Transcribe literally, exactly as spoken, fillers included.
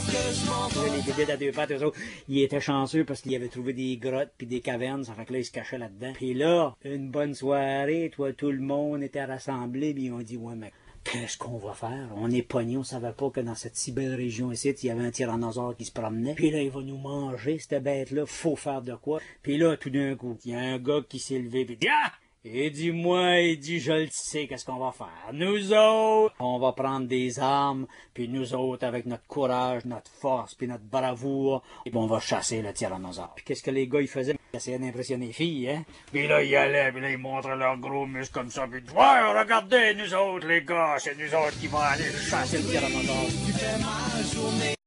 Les bébites à deux pattes, eux autres, ils étaient chanceux parce qu'ils avaient trouvé des grottes puis des cavernes, ça fait que là, ils se cachaient là-dedans. Puis là, une bonne soirée, toi, tout le monde était rassemblé, puis ils ont dit, ouais, mais qu'est-ce qu'on va faire? On est pognés, on savait pas que dans cette si belle région ici, il y avait un tyrannosaure qui se promenait. Puis là, il va nous manger, cette bête-là, faut faire de quoi? Puis là, tout d'un coup, il y a un gars qui s'est levé, puis il dit, ah! Et dis-moi, il dit, je le sais, qu'est-ce qu'on va faire? Nous autres, on va prendre des armes, puis nous autres, avec notre courage, notre force, puis notre bravoure, et puis on va chasser le tyrannosaure. Puis qu'est-ce que les gars, ils faisaient? Ils essayaient d'impressionner les filles, hein? Puis là, ils allaient, puis là, ils montraient leurs gros muscles comme ça, puis ouais, regardez, nous autres, les gars, c'est nous autres qui vont aller chasser le tyrannosaure.